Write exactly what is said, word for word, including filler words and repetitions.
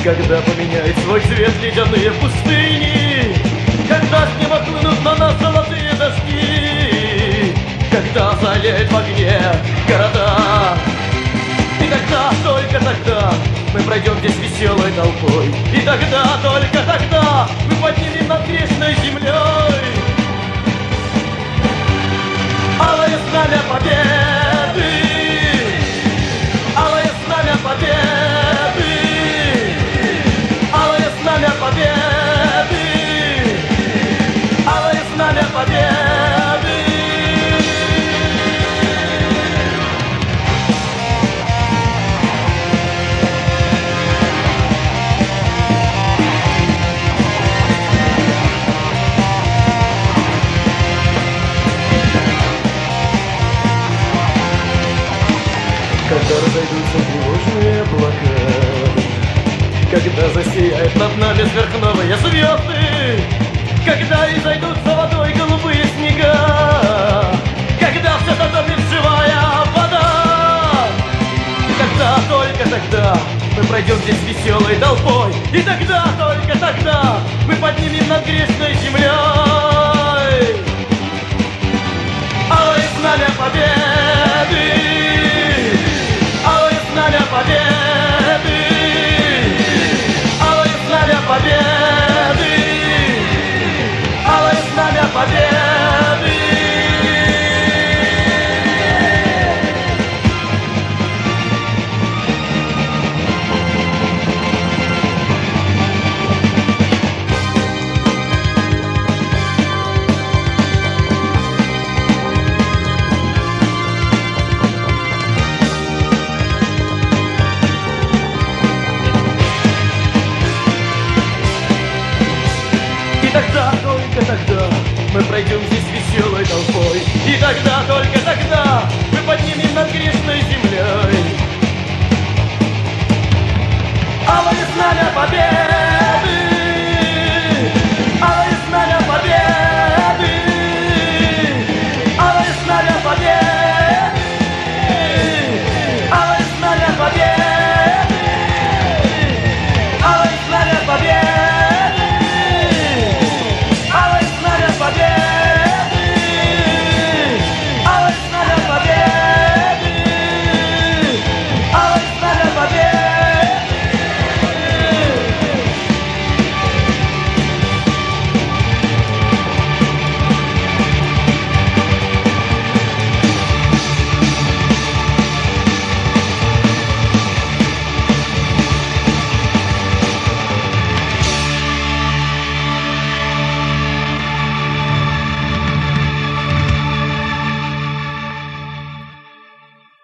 когда поменяет свой цвет ледяные пустыни, когда с неба хлынут на нас золотые дожди, когда залеют в огне города. И тогда, только тогда мы пройдем здесь веселой толпой, и тогда, только тогда мы поднимем над грешной землей алое знамя победы, алое знамя победы, алое знамя победы, алое знамя победы. Когда разойдутся тревожные облака, когда засияют над нами сверхновые звезды, когда изойдутся водой голубые снега, когда все затопит живая вода, тогда, только тогда мы пройдем здесь веселой толпой, и тогда, только тогда мы поднимем над грешной землей алое знамя победы. Знамя победы, алое знамя победы, алое знамя победы. И тогда, только тогда мы пройдем здесь веселой толпой, и тогда, только тогда мы поднимем над грешной землей алое знамя победы.